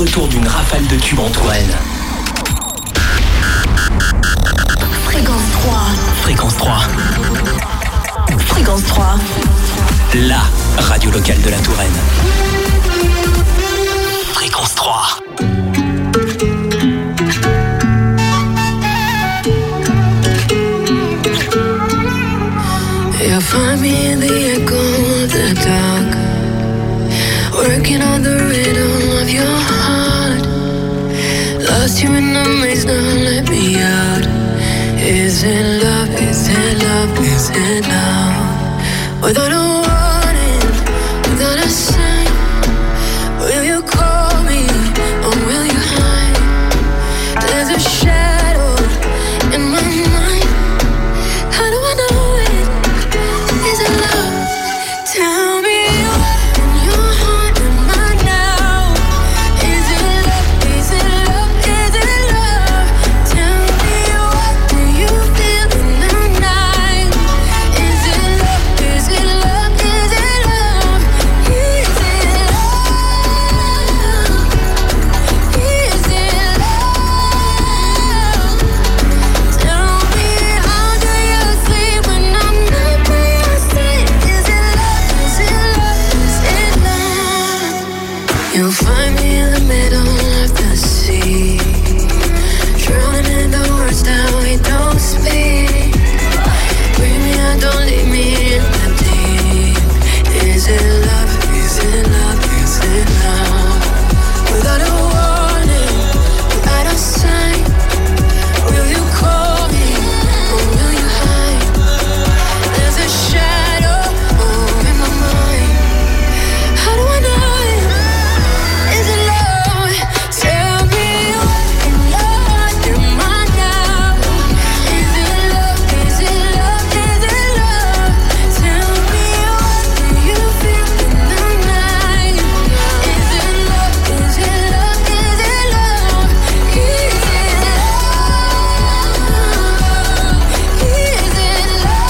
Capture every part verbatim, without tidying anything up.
retour d'une rafale de tubes en Touraine. Fréquence trois. Fréquence trois. Fréquence trois. La radio locale de la Touraine. Fréquence trois. You'll find me in the echo of the dark, working on the rhythm of your heart. Lost you in the maze, now let me out. Is it love, is it love, is it love? Without a warning, without a sign, will you call me or will you hide? There's a shadow in my mind. How do I know it? Is it love? Tell me what's in your heart and mind now. Is it love? Is it love? Is it love? Tell me what do you feel in the night? Is it love? Is it love? Is it love? Is it love? Is it love? Tell me how do you sleep when I'm not by your side? Is it love? Is it love? Is it love? You'll find me in the middle of the sea, drowning in the words that we don't speak. Bring me out, don't leave me in the deep. Is it love? Is it love? Is it love? Without a warning, without a sign, will you call me or will you hide? There's a shadow oh, in my mind. How do I know it? Is it love? Tell me what's in your heart and mind now. Is it love? Is it love? Is it love? Tell me what do you feel in the night? Is it love? Is it love? Is it love? Is it love? Is it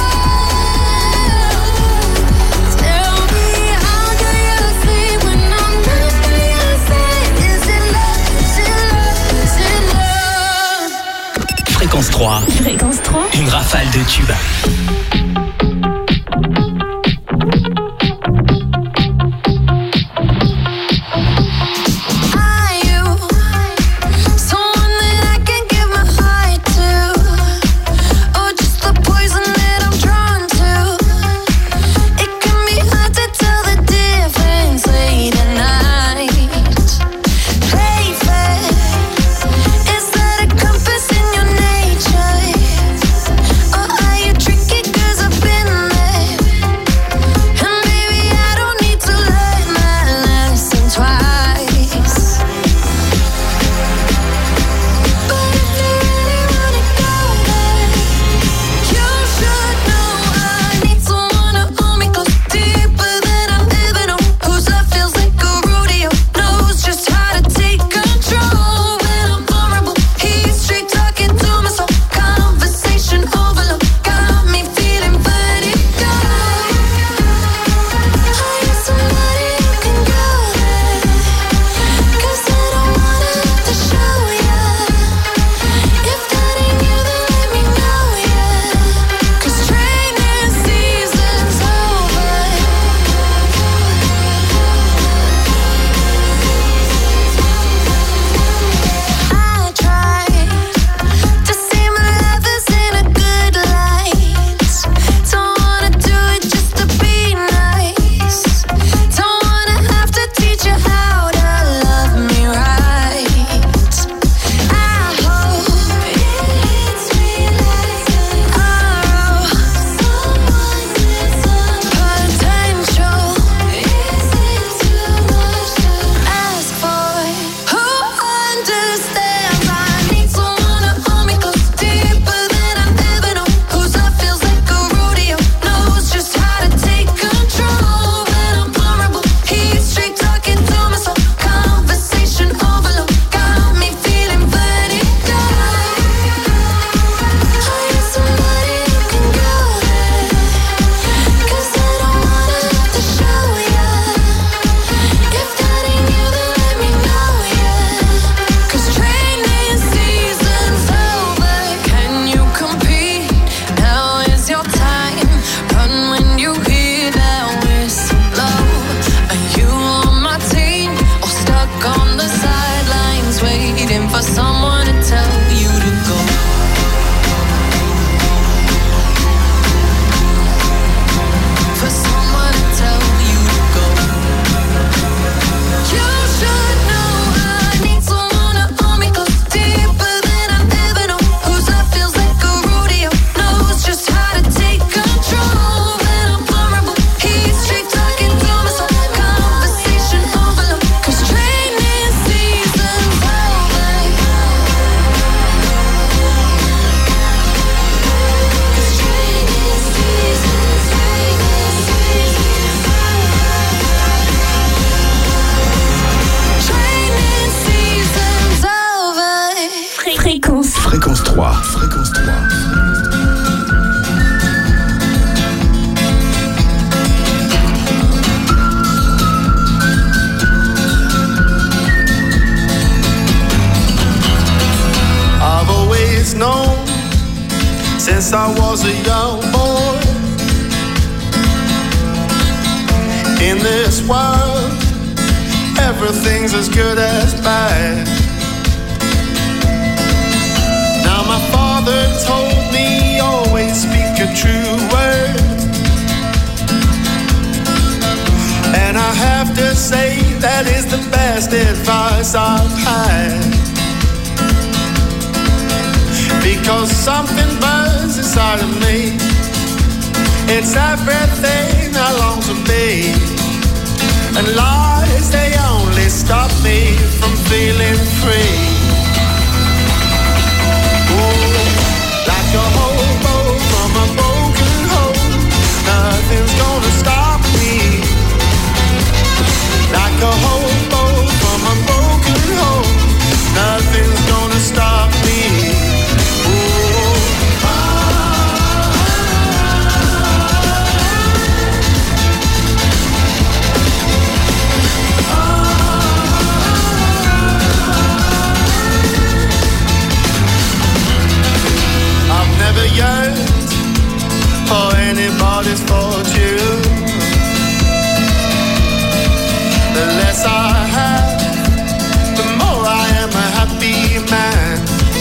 love? Tell me how do you sleep when I'm not by your side? Is it love? Is it love? Is it love? Fréquence trois. Fréquence trois. Une rafale de tubes. Are you someone that I can give my heart to, or just the poison that I'm drawn to? It can be hard to tell the difference late at night. Play fair, is that a compass in your nature, or are you tricky 'cause I trois. Fréquence trois. I've always known since I was a young boy, in this world everything's as good as bad. Now my father told me always speak a true word, and I have to say that is the best advice I've had. Because something burns inside of me, it's everything I long to be, and lies, they only stop me from feeling free. Ooh, like a hobo from a broken home, nothing's gonna stop me. Like a hobo from a broken home, nothing's gonna stop me. Yearned for anybody's fortune. The less I have, the more I am a happy man.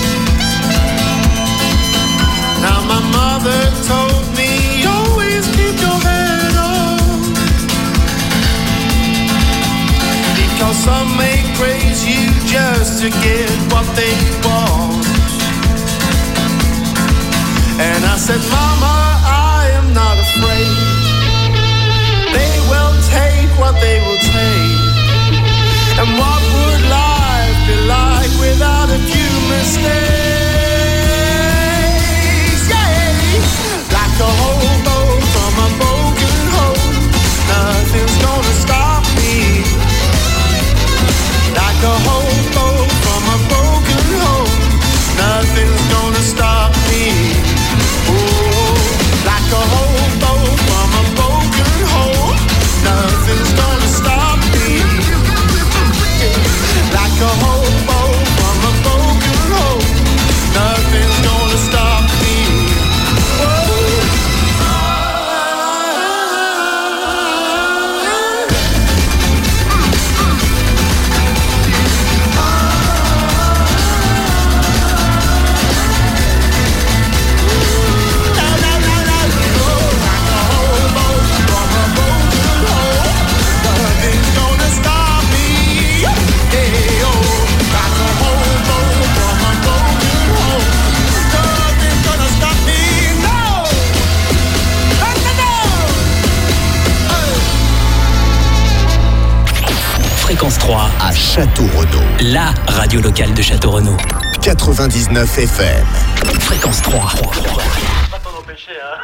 Now my mother told me always keep your head on, because some may praise you just to get what they want. And I said, Mama, I am not afraid. They will take what they will take. And what would life be like without a few mistakes? Yeah. Like a hobo from a broken home, nothing's gonna stop me. Like a hobo from a broken home, nothing's gonna stop me. Like a hobo from a broken home, nothing's gonna stop me. Like a hobo from a broken home, nothing's gonna stop me. Fréquence trois à Château-Renaud. La radio locale de Château-Renaud. quatre-vingt-dix-neuf F M. Fréquence trois. Pas t'en empêcher, hein.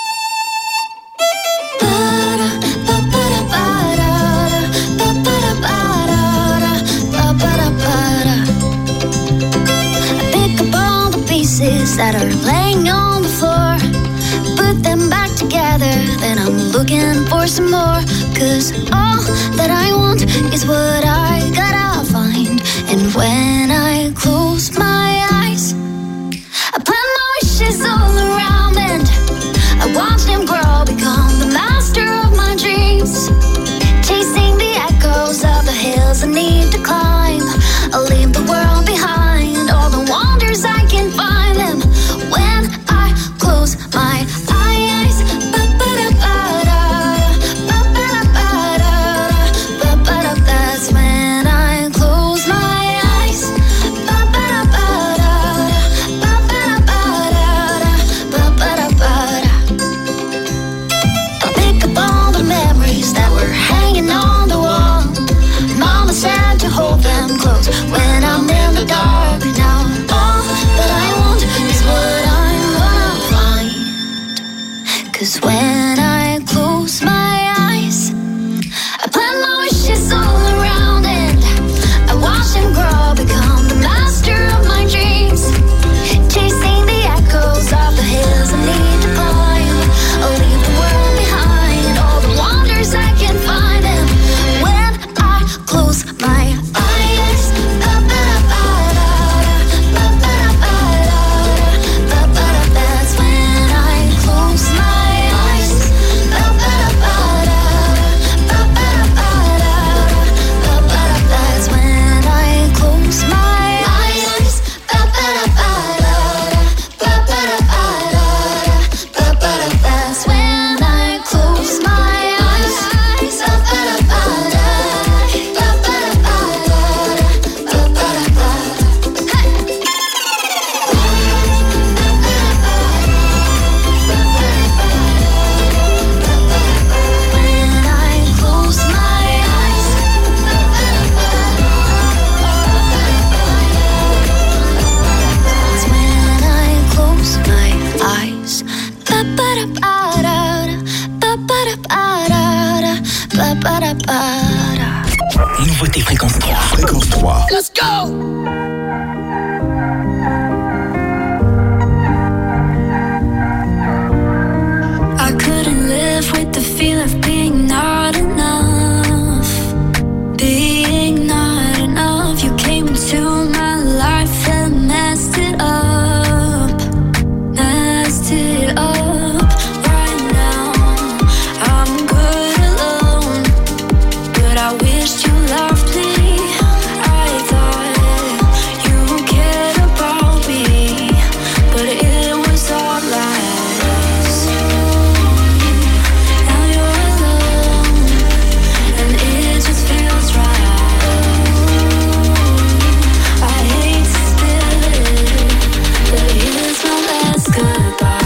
That are laying on the floor, put them back together, then I'm looking for some more. Cause all that I want is what I gotta find. And when I close my eyes, I plant my wishes all around, and I watch them grow, become the master of my dreams. Chasing the echoes of the hills I need to climb, I'll leave the world behind, all the wonders I can find them when I close my eyes. That's when I close my eyes. trois. Let's go! I couldn't live with the feel of being not enough. Being not enough. You came into my life and messed it up. Messed it up. Right now, I'm good alone. But I wished you loved me. I thought you cared about me. But it was all lies. Now you're alone, and it just feels right. I hate to spill it, but here's my last goodbye.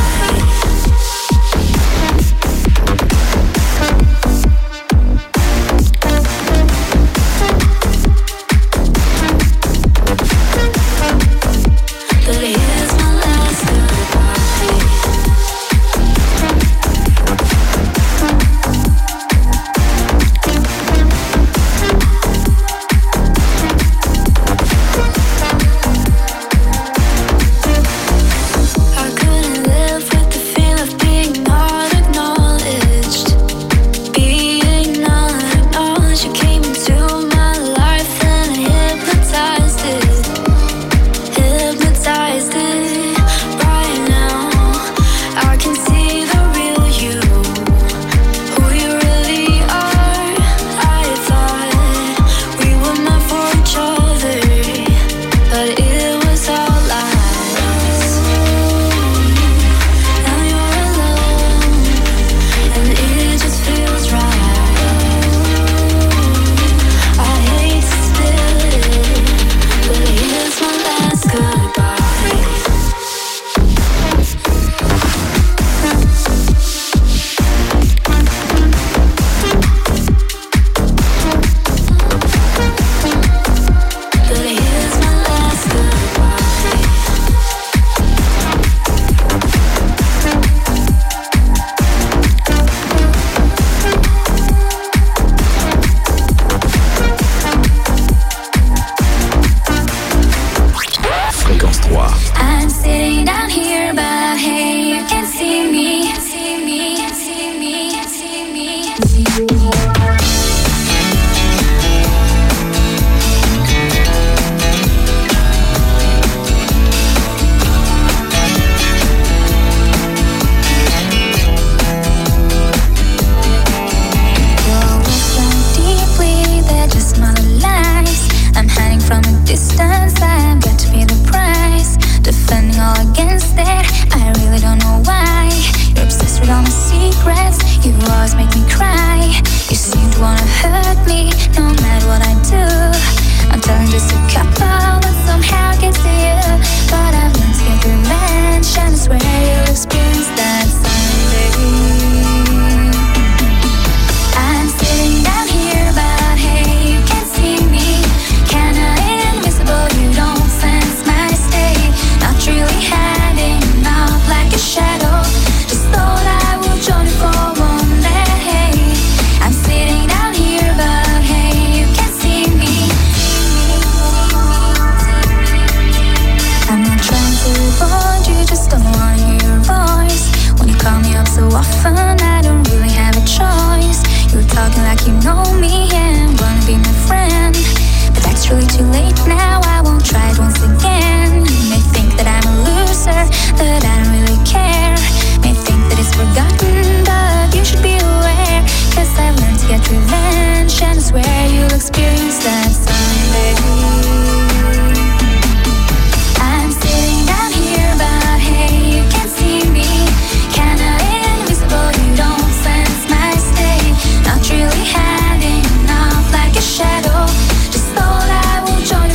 But here's my last goodbye. I couldn't live with the feel of being not acknowledged. Being not acknowledged. You came into my life and hypnotized it. Hypnotized it. Right now, I can see the real you. Who you really are. I thought we were meant for each other, but it was all lies. Now you're alone, and it just feels right. I hate to spill it, but here's my last goodbye. But here's my last goodbye. Fréquence trois. I'm sitting down here, but hey, you can see me, see me, see me, see me, see me. Your words run deeply, they're just smaller lies. I'm hiding from a distance, I've got to pay the price. Defending all against it, I really don't know why. You're obsessed with all my secrets, you always make me cry. You seem to wanna hurt me, no matter what I do. I'm telling just a couple, but somehow gets to you. But I've learned to get revenge, and I swear you'll experience that someday. I'm sitting down here, but hey, you can't see me. Kinda invisible, you don't sense my state. Not really hiding out like a shadow. Just thought I would join you for one day. I'm sitting down here, but hey, you can't see me. I'm not trying to avoid you, just don't wanna hear your voice. When you call me up so often, I don't really have a choice. You're talking like you know me and wanna be my friend, but that's really too late now. I won't try it once again. You may think that I'm a loser, that I don't really care. May think that it's forgotten, but you should be aware. Cause I've learned to get revenge, and I swear you'll experience that someday. I'm sitting down here, but hey, you can't see me. Kinda invisible, you don't sense my state. Not really hiding out like a shadow. Just thought I would join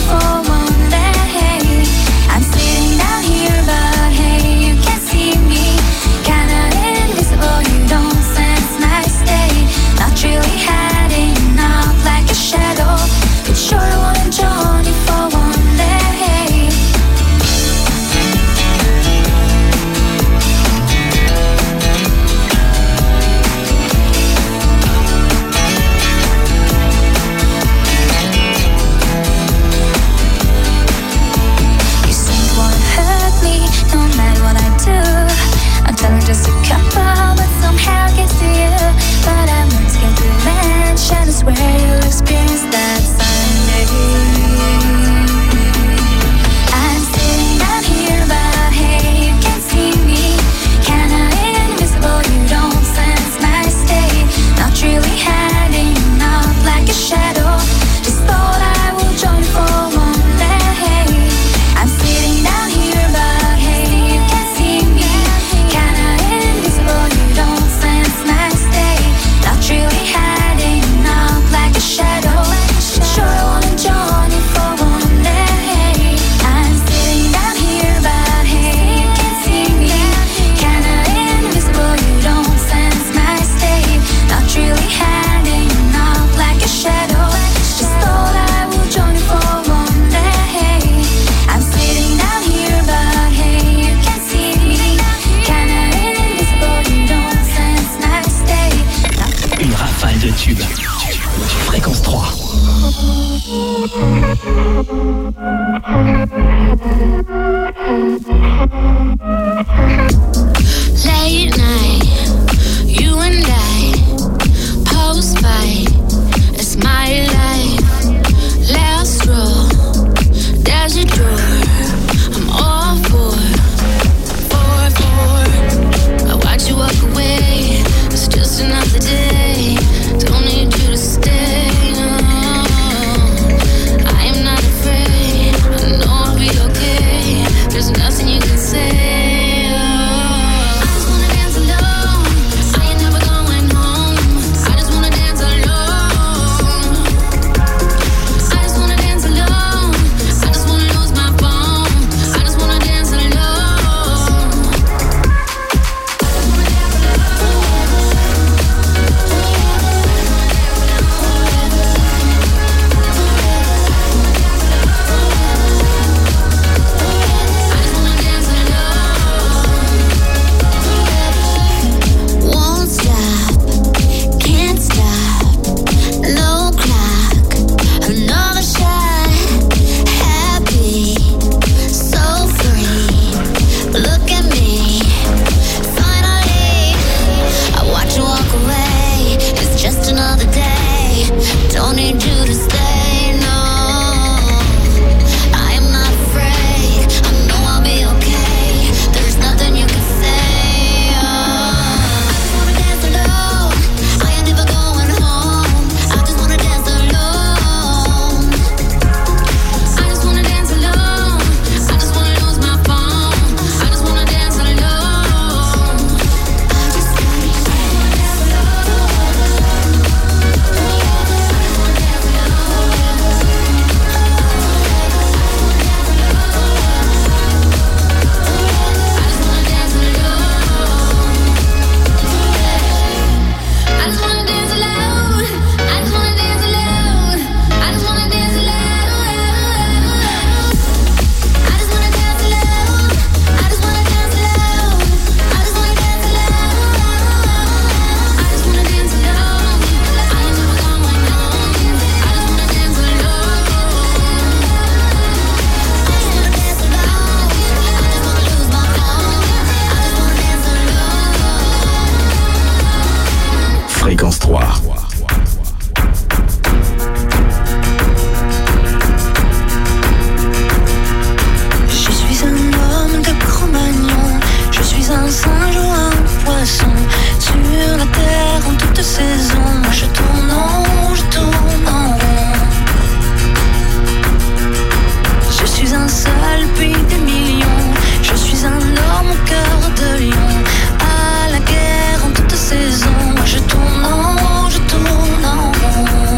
un seul puis des millions. Je suis un homme au cœur de lion, à la guerre en toute saison. Moi je tourne en rond, je tourne en rond.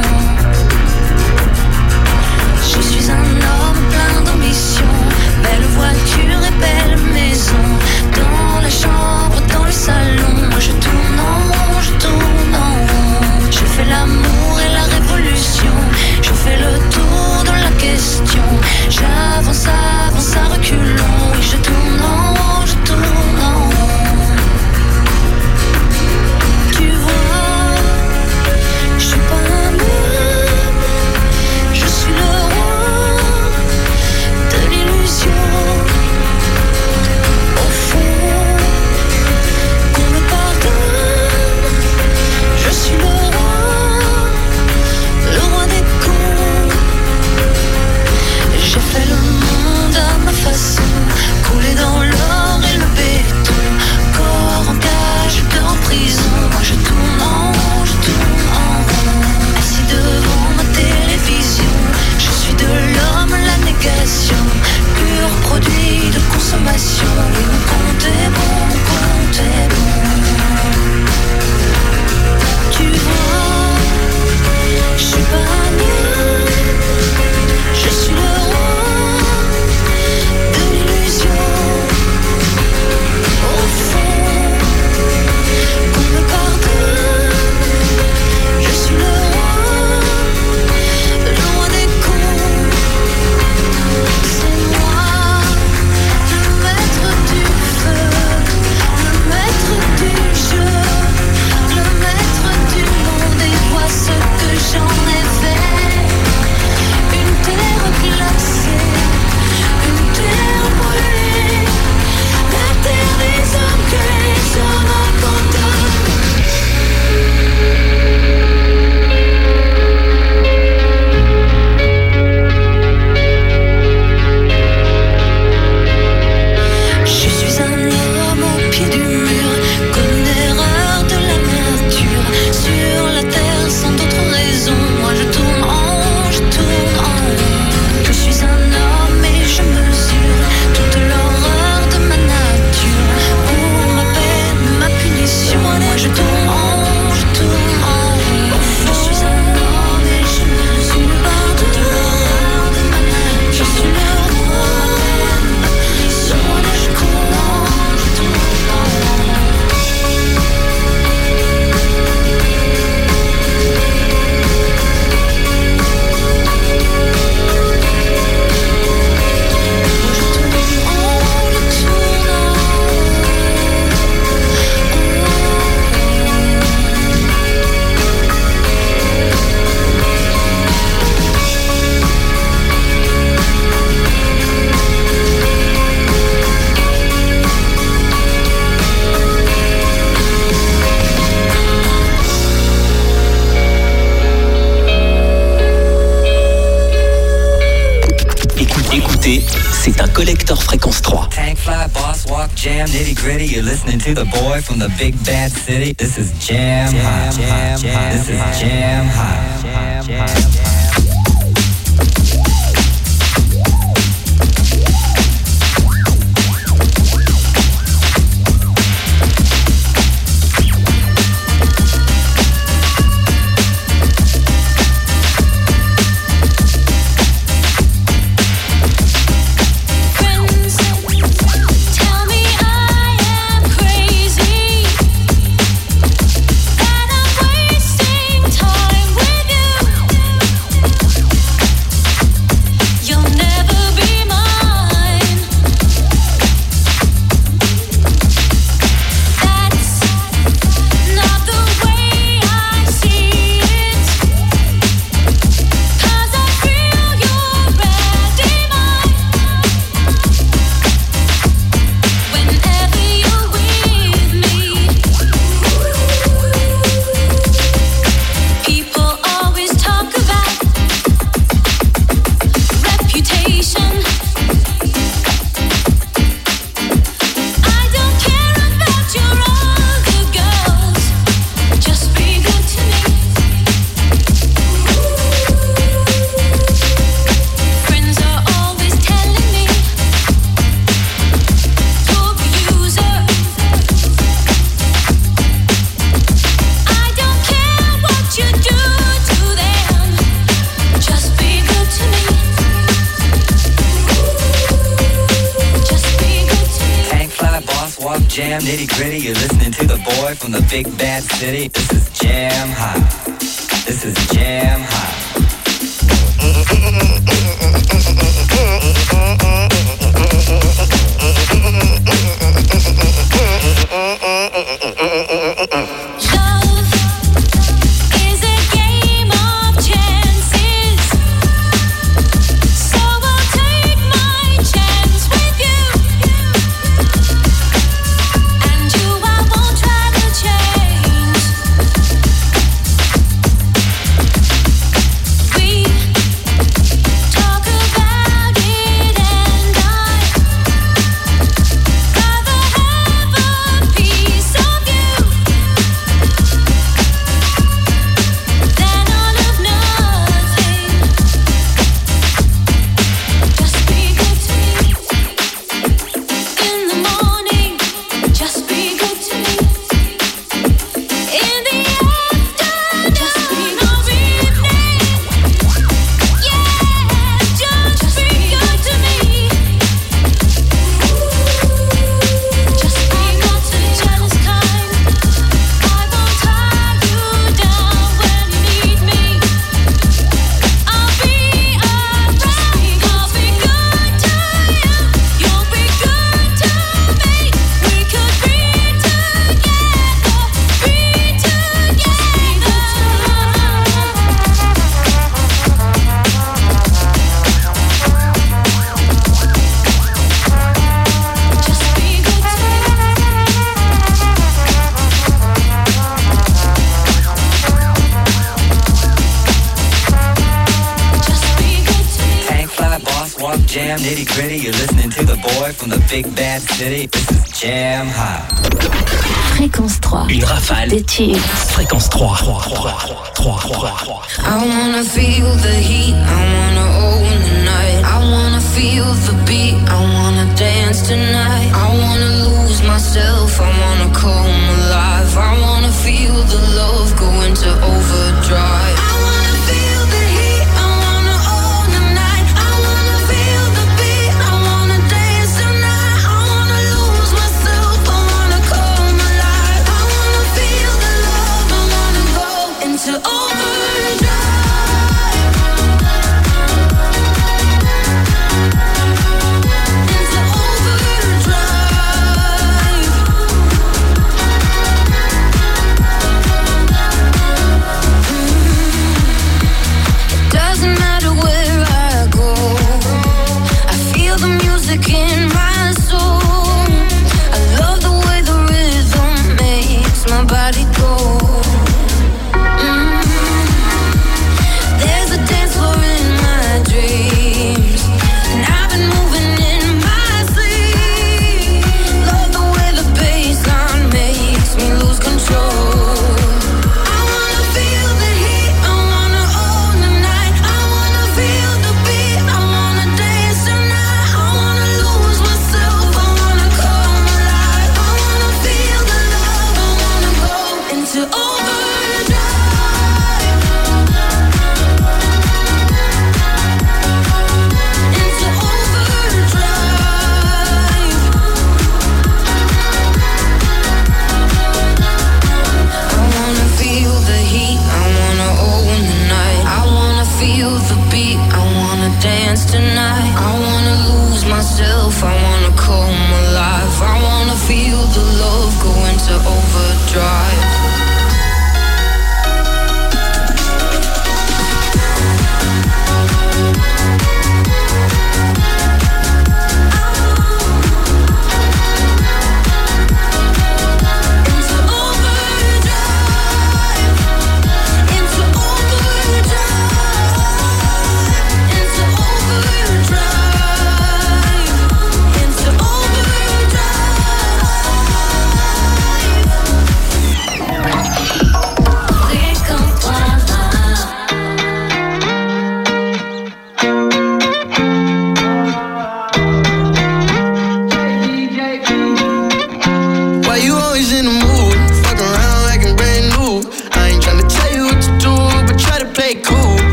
Je suis un homme plein d'ambition, belle voiture et belle maison. Dans la chambre, dans le salon, moi je tourne en rond, je tourne en rond. Je fais l'amour et la révolution, je fais le tour de la question. J'avance, avance à reculons, oui je tourne en rond, je tourne en rond. Tu vois, je suis pas un homme, je suis le roi de l'illusion. Au fond, qu'on me pardonne, je suis le roi, le roi des cons. J'ai fait le monde à ma façon, coulé dans l'or et le béton. Corps en cage, cœur en prison. Moi je tourne en rond, je tourne en rond. Assis devant ma télévision, je suis de l'homme la négation, pur produit de consommation. Oui mon compte est bon, mon compte est bon. Tu vois, je suis pas un homme, je suis le roi de l'illusion. Au fond, qu'on me pardonne, je suis le roi, le roi des cons. C'est moi, le maître du feu, le maître du jeu, le maître du monde. Et vois ce que j'en ai fait. Une terre glacée, une terre brûlée, la terre des hommes que les hommes abandonnent. Je suis un homme au pied du mur, comme une erreur de la nature. Sur la terre sans d'autre raison, moi je tourne en rond, je tourne en rond. Je suis un homme et je mesure toute l'horreur de ma nature. Pour ma peine, ma punition, moi je tourne en rond, je tourne en rond. Je suis un homme et je mesure toute l'horreur de ma nature. Je suis le roi, moi je tourne en rond, je tourne en rond. Écoutez, écoutez, c'est un collector fréquence trois. Tank fly, boss walk, jam, nitty gritty. You're listening to the boy from the big bad city. This is Jam Hot. Jam, jam, this is Jam Hot. Jam, jam. Tell me I am crazy, that I'm wasting time with you. Jam Nitty Gritty. You're listening to the boy from the big bad city. This is Jam Hot. This is Jam Hot. Jam Nitty Gritty. You're listening to the boy from the big bad city. This is Jam Hot. Fréquence trois. Une rafale des tubes. Fréquence trois. trois, trois, trois, trois. I wanna feel the heat, I wanna own the night. I wanna feel the beat, I wanna dance tonight. I wanna lose myself, I wanna come alive. I wanna feel the love go into overdrive. I wanna feel the heat, I wanna own the night. I wanna feel the beat, I wanna dance tonight. I wanna lose myself, I wanna come alive. I wanna feel the love, I wanna go into overdrive. Into overdrive.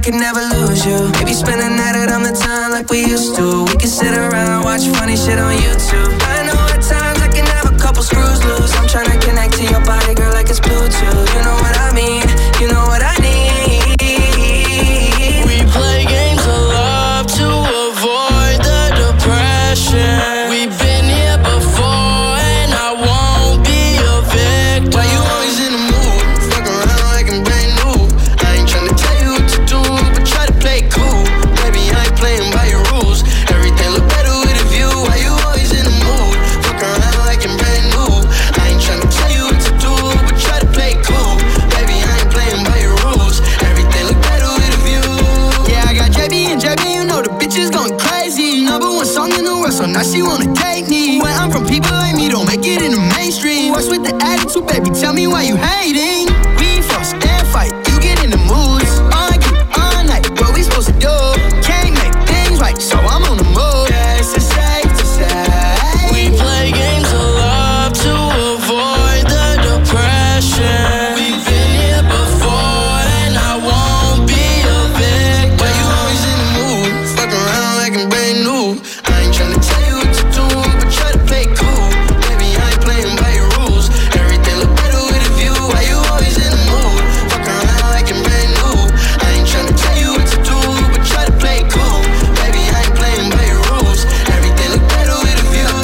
could never lose you. Maybe spend the night out on the town like we used to. We could sit around, watch funny shit on YouTube. I know at times I can have a couple screws loose. I'm trying to connect to your body, girl, like it's Bluetooth. You know what I mean, you know what I need. We play games of love to avoid the depression. We've been here before and I won't be a victim. Why you always in the mood? Fuck around like I'm brand new. I ain't tryna tell you what to do, but try to play cool. Baby, I ain't playing by your rules. Everything look better with a view. Why you always in the mood? Fuck around like I'm brand new. I ain't tryna tell you what to do, but try to play cool. Baby, I ain't playing by your rules. Everything look better with a view. Yeah, I got J B and J B, you know the bitch is going crazy. Number one song in the world, so now she wanna date me. When I'm from people like me, don't make it in the mainstream. What's with the attitude, baby? Tell me why you hating. We fuss and fight, you get in the moods. Argue all night, what we supposed to do? Can't make things right, so I'm on the move. Yeah, it's safe to say We play games of love to avoid the depression. We've been here before and I won't be a victim. Why you always in the mood? Fuck around like I'm brand new. I ain't tryna tell you what to do, but try to play cool. Baby, I ain't playing by your rules. Everything look better with a view. Why you always in the mood? Fuck around like I'm brand new. I ain't tryna tell you what to do, but try to play cool. Baby, I ain't playing by your rules. Everything look better with a view.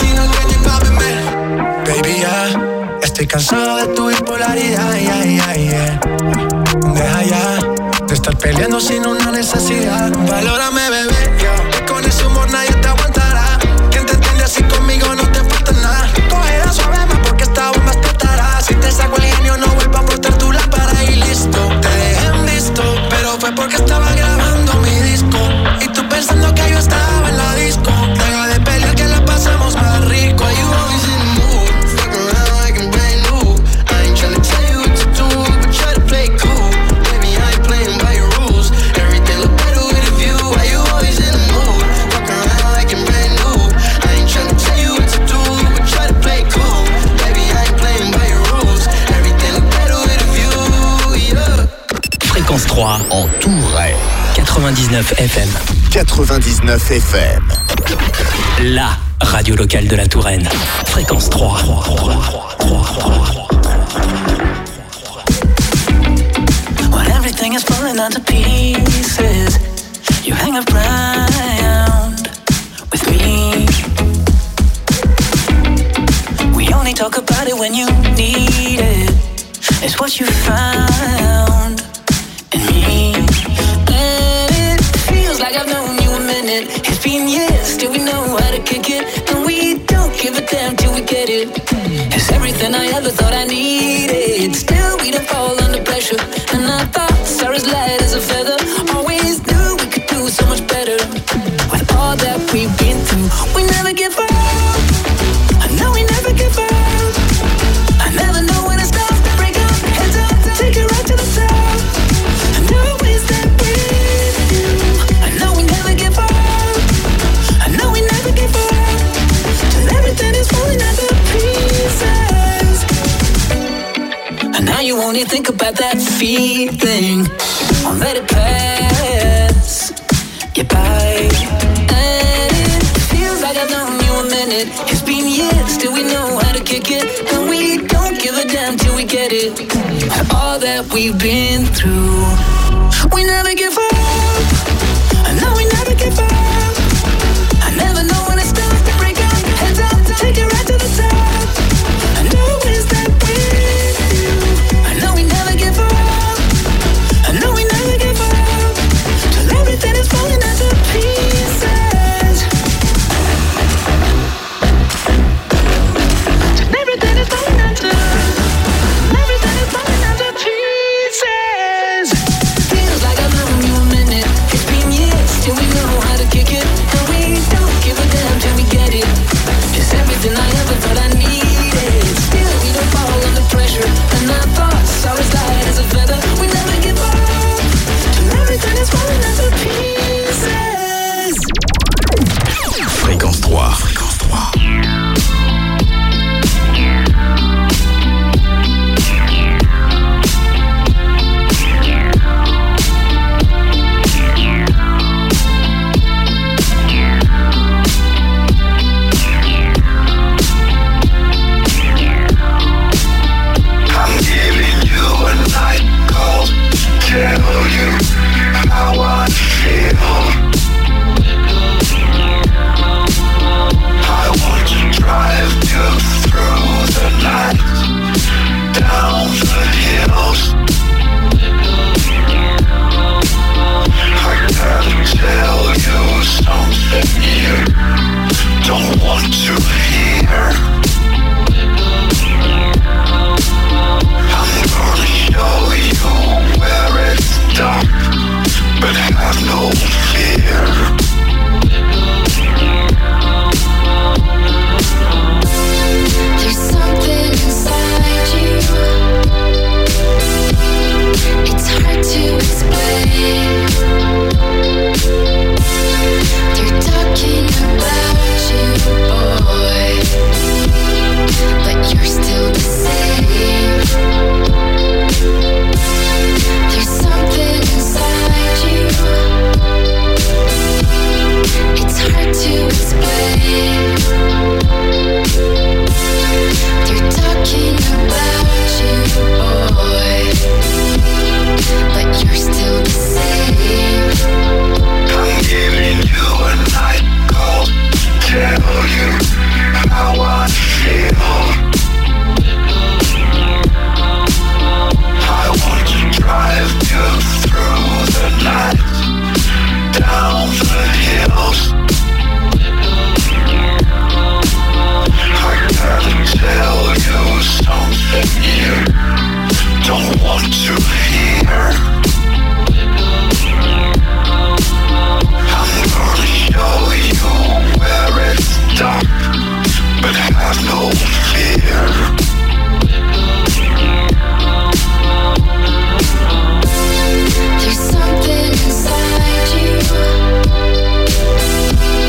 Baby, ya estoy cansado de tu bipolaridad, yeah, yeah, yeah. Deja ya de estar peleando sin una necesidad. Valórame, bebé, yo. Con ese humor nadie te aguantará. Quien te entiende así conmigo no te falta nada. Cógela suave más porque esta bomba explotará. Si te saco el genio no vuelvo a brotar tu lámpara y listo. Te dejé en visto, pero fue porque estaba grabando mi disco. Y tú pensando que yo estaba en la disco. Deja de pelear que la pasamos más rico. Are you always in the mood? Fuck around like I'm brand new. I ain't tryna tell you what to do, but try to play cool. Baby, I ain't playing by your rules. Everything look better with a view. Why you always in the mood? Fuck around like I'm brand new. I ain't tryna tell you what to do, but try to play cool. Baby, I ain't playing by your rules. Everything look better with a view, yeah. Fréquence trois En Touraine. quatre-vingt-dix-neuf F M. quatre-vingt-dix-neuf F M. La radio locale de la Touraine. Fréquence trois. When everything is falling into pieces, you hang around with me. We only talk about it when you need it. It's what you found in me. And it feels like I've known you a minute. It's been years, still we know how to kick it. And we don't give a damn till we get it. It's everything I ever thought I needed. Still we don't fall under pressure. And I thought Sarah's light as a feather. Always knew we could do so much better. With all that we've been through, we never give up. I know we never give up. I never know when to stop. Break up, heads up, take it right to the top. I know it's that with you. I know we never give up. I know we never give up. Till everything is falling out to pieces. And now you only think about that feeling. Won't let it pass you by. And it feels like I've known you a minute. It's been years, still we know how to kick it. And we don't give a damn till we get it. All that we've been through, we never give up. I know we never give up. I never know when to stop. Break up, heads up, take it right to the top. I know it's that with you. I know we never give up. I know we never give up. Till everything is falling into pieces. Till everything is falling into. Everything is falling into pieces. Feels like I've known you a have no fear. There's something inside you. It's hard to explain. They're talking about you, boy, but you're still the same. There's something inside you. It's hard to explain. They're talking about you, boy, but you're still the same. I'm giving you a night call to tell you how I feel. I want to drive you through the night, down the hills. I gotta tell you something you don't want to hear. I'm gonna show you where it's dark, but have no fear. There's something inside you.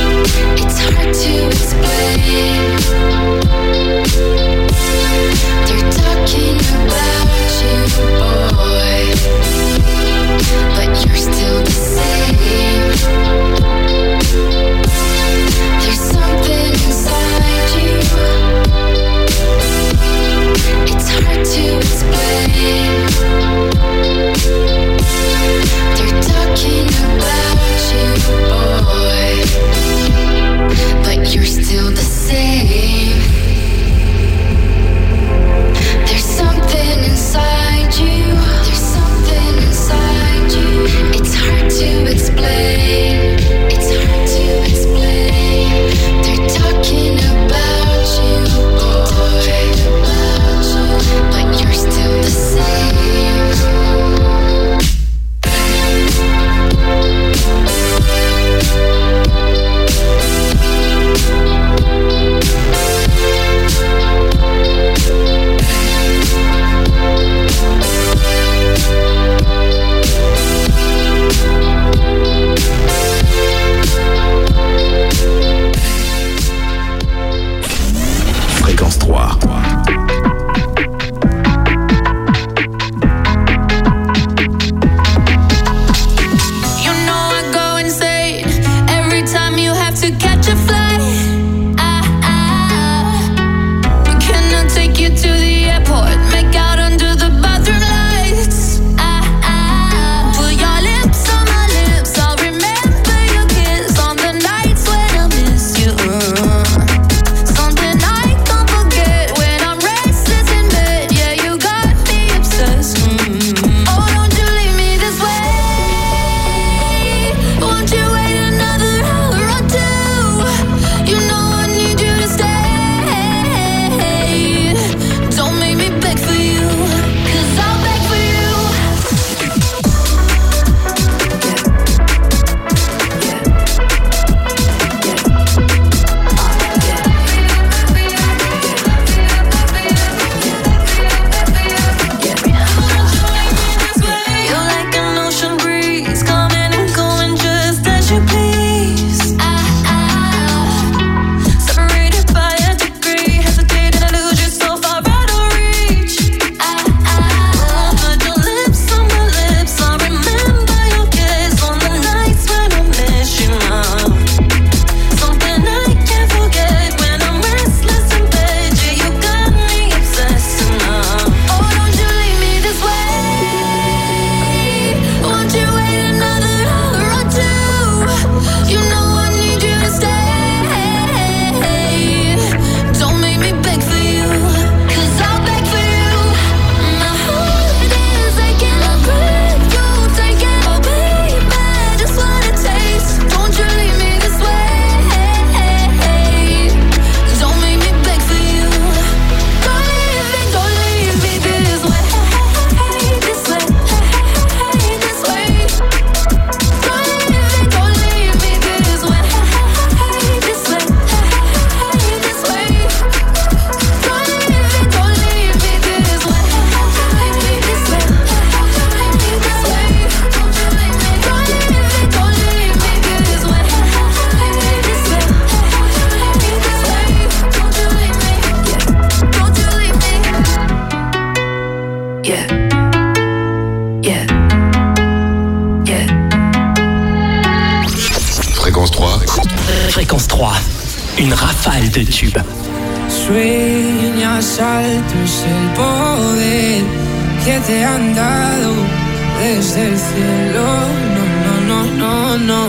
Fréquence trois. Fréquence trois, une rafale de tubes. Sueñas alto es el poder que te han dado desde el cielo. No, no, no, no, no.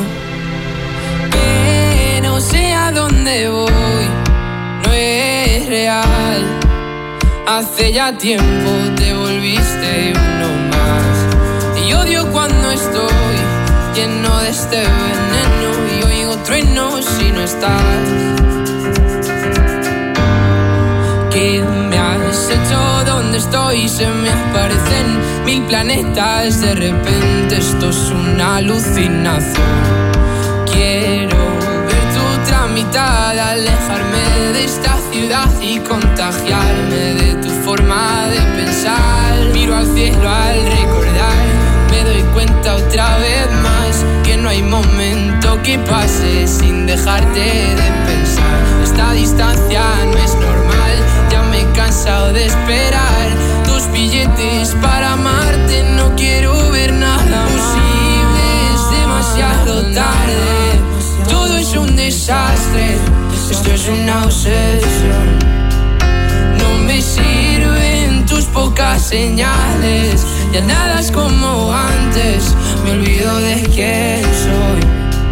Que no sé a dónde voy, no es real. Hace ya tiempo te volviste uno más. Y odio cuando estoy lleno de este veneno y oigo truenos si no estás. ¿Qué me has hecho? ¿Dónde estoy? Se me aparecen mil planetas. De repente esto es una alucinación. Quiero ver tu tramitada, alejarme de esta ciudad y contagiarme de tu forma de pensar. Miro al cielo al recordar, me doy cuenta otra vez más que no hay momento que pase sin dejarte de pensar. Esta distancia no es normal, ya me he cansado de esperar tus billetes para amarte. No quiero ver nada posible, es demasiado tarde. Todo es un desastre, esto es una obsesión. No me sirven tus pocas señales, ya nada es como antes, me olvido de quién soy.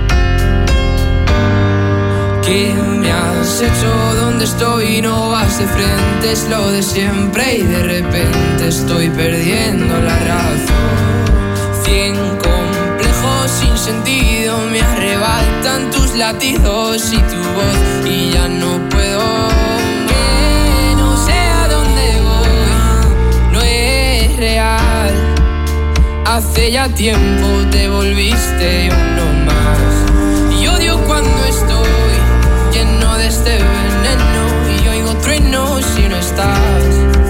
¿Qué me has hecho? ¿Dónde estoy? No vas de frente, es lo de siempre y de repente estoy perdiendo la razón. Cien complejos sin sentido me arrebatan tus latidos y tu voz y ya no puedo. Que no sé a dónde voy, no es real. Hace ya tiempo te volviste uno más. Y odio cuando estoy lleno de este veneno y oigo truenos si no estás.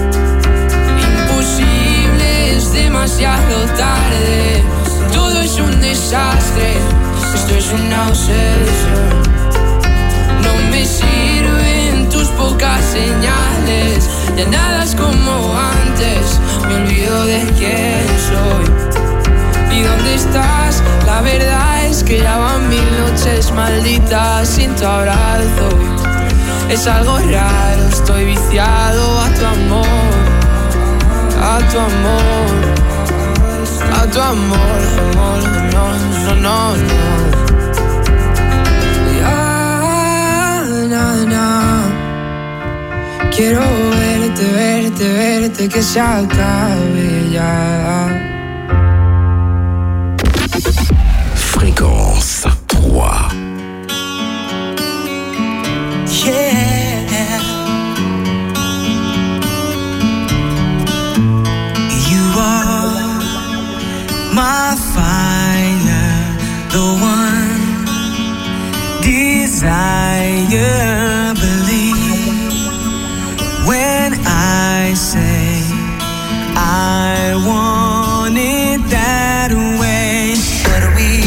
Imposible, es demasiado tarde. Todo es un desastre, esto es una obsesión. No me sirven tus pocas señales, ya nada es como antes, me olvido de quién soy. ¿Y dónde estás? La verdad es que ya van mil noches malditas sin tu abrazo. Es algo raro, estoy viciado a tu amor, a tu amor, a tu amor, amor, no, no, no, no. Ya, na, na. Quiero verte, verte, verte, que se acabe ya. Fréquence trois. Yeah, you are my fire, the one desire. Believe when I say I want it that way. But we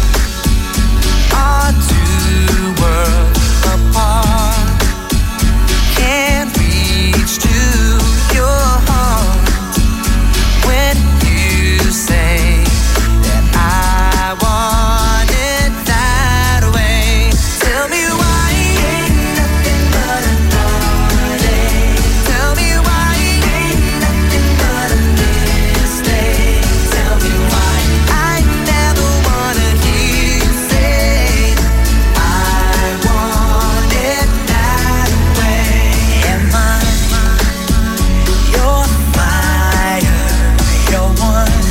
are two worlds apart, can't reach to your heart when you say that I want it that way. Tell me why ain't nothing but a heartache. Tell me why ain't nothing but a mistake. Tell me why I never wanna hear you say I want it that way. Am I your fire, your one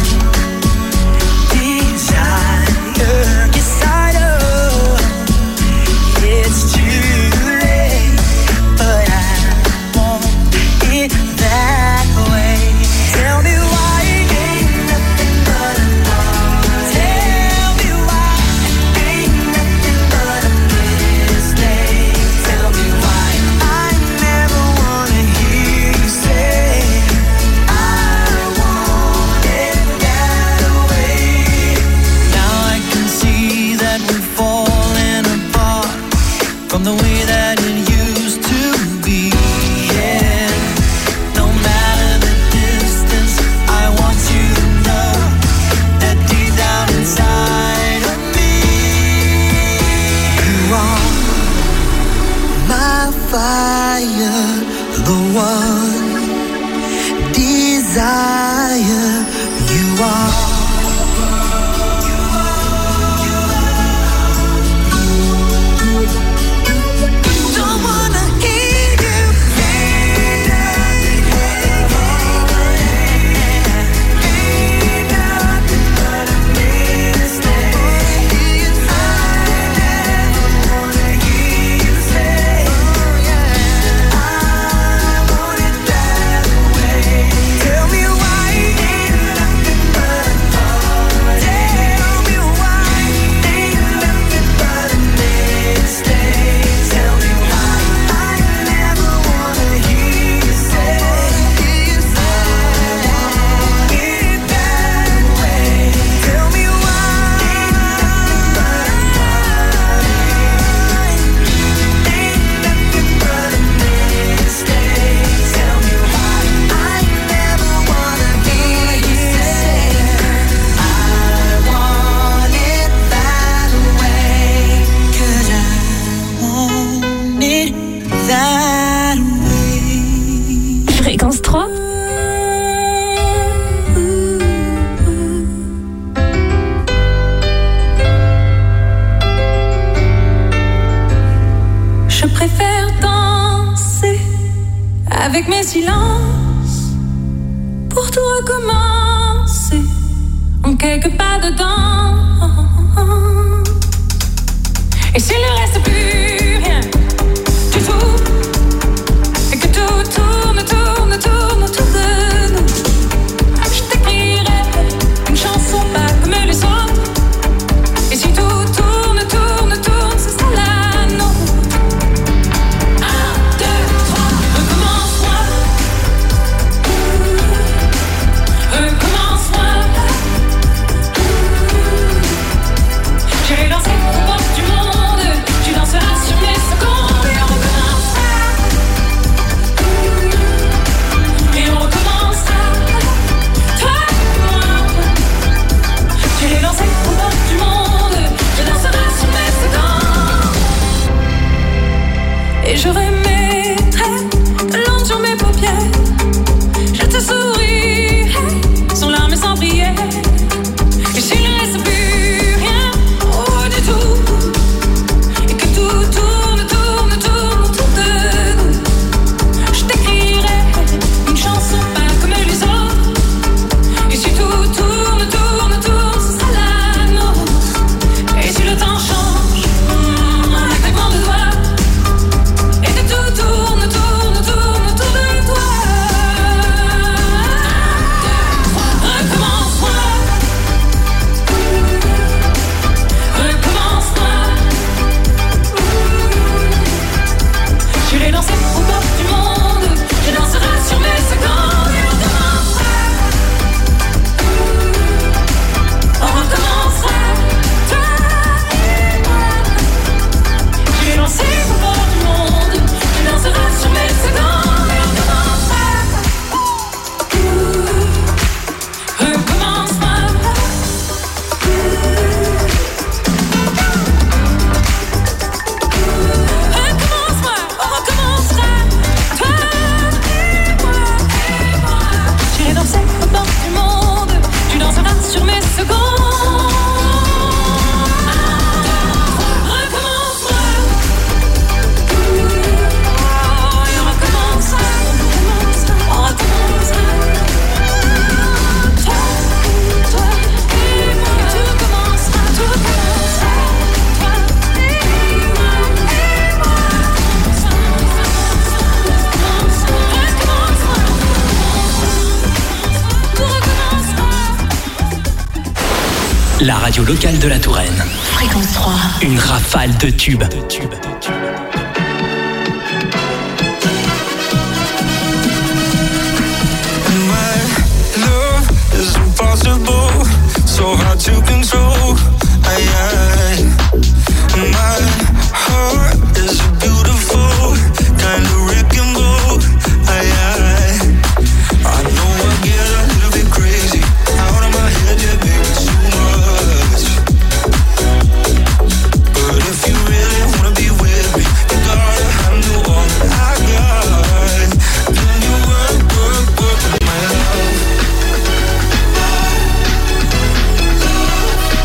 desire? Yes, I know it's too late, but I want it that way. Tell me why ain't nothing but a heart. Tell me why ain't nothing but a mistake. Tell me why I never wanna hear you say I want it that way. Now I can see that we're falling apart from the way that it used to be. Yeah, no matter the distance, I want you to know that deep down inside of me avec mes silences, pour tout recommencer, en quelques pas dedans. Et s'il ne reste plus rien du tout, et que tout tourne, tourne, tourne autour de nous, je t'écrirai une chanson pas comme les autres. Et si tout tourne, tourne, tourne, ce sera la nôtre. Un, deux, trois, recommence-moi. Recommence-moi. J'irai danser aux portes du monde. Tu danseras sur mes secondes. Et on recommencera. Et on recommencera. Toi et moi. J'irai danser aux portes du monde. Tu danseras sur mes secondes. Et je remettrai de l'encre sur mes paupières. Je te sourirai sans larmes et sans prière. Et s'il ne reste plus rien, oh du tout, et que tout tourne, tourne, tourne autour de nous, je t'écrirai une chanson pas comme les autres. Et si tout tourne, tourne, tourne, ce sera la nôtre. Et si le temps change, un claquement de doigts, et que tout tourne, tourne, tourne autour de toi. Recommence-moi. Recommence-moi. J'irai danser aux portes du monde. Je danserai sur mes secondes. Et on recommencera. On recommencera. Toi et moi. J'irai danser aux portes du monde. Je danserai sur mes secondes. Et on recommencera. Recommence-moi. Recommence-moi, on recommencera. Toi et moi, et moi. J'irai danser aux portes du monde. Tu danseras sur mes secondes. Recommence-moi. Oh, et on recommencera. On recommencera. Toi, toi et moi. Tout recommencera, tout recommencera. Toi et moi, et moi. Recommence-moi. Tout recommencera. La radio locale de la Touraine. Fréquence trois. Une rafale de tubes. Love is impossible, so hard to control. Aye, aye. My heart is a beautiful kind of wreck and roll. Aye, aye. I know I get a little bit crazy, out of my head, yeah, baby, too much. But if you really wanna be with me, you gotta handle all that I got. Can you work, work, work with my love?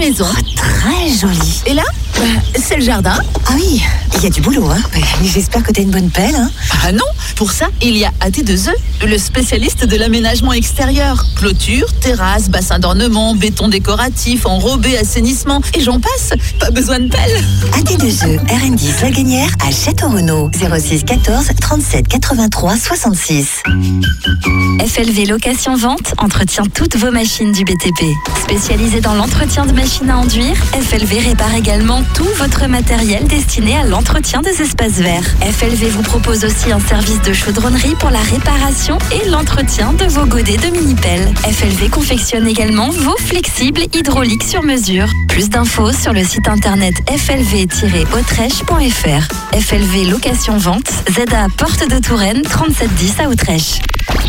maison. Oh, très jolie. Et là, bah, c'est le jardin. Ah oui, il y a du boulot, hein. J'espère que t'as une bonne pelle, hein. Ah non, pour ça, il y a A T deux E, le spécialiste de l'aménagement extérieur. Clôture, terrasse, bassin d'ornement, béton décoratif, enrobé, assainissement, et j'en passe. Pas besoin de pelle. A T deux E, R N dix La Gagnère à Château-Renaud. zéro six quatorze trente-sept quatre-vingt-trois soixante-six. F L V Location Vente entretient toutes vos machines du B T P. Spécialisé dans l'entretien de machines à enduire, F L V répare également tout votre matériel destiné à l'entretien des espaces verts. F L V vous propose aussi un service de chaudronnerie pour la réparation et l'entretien de vos godets de mini-pelle. F L V confectionne également vos flexibles hydrauliques sur mesure. Plus d'infos sur le site internet f l v tiret autrèche point f r. F L V Location Vente, Z A Porte de Touraine, trente-sept dix à Autrèche.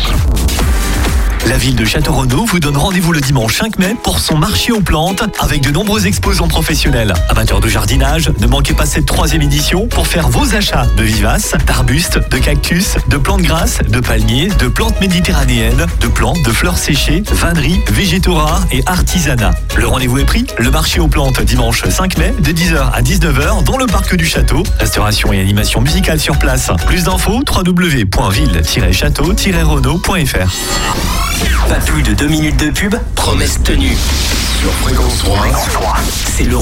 La ville de Château-Renaud vous donne rendez-vous le dimanche cinq mai pour son marché aux plantes avec de nombreux exposants professionnels. Amateurs de jardinage, ne manquez pas cette troisième édition pour faire vos achats de vivaces, d'arbustes, de cactus, de plantes grasses, de palmiers, de plantes méditerranéennes, de plantes, de fleurs séchées, vanneries, végétaux rares et artisanat. Le rendez-vous est pris, le marché aux plantes dimanche cinq mai de dix heures à dix-neuf heures dans le parc du château. Restauration et animation musicale sur place. Plus d'infos, w w w point ville tiret château tiret renaud point f r. Pas plus de deux minutes de pub, promesse tenue. Sur Fréquence trois, c'est le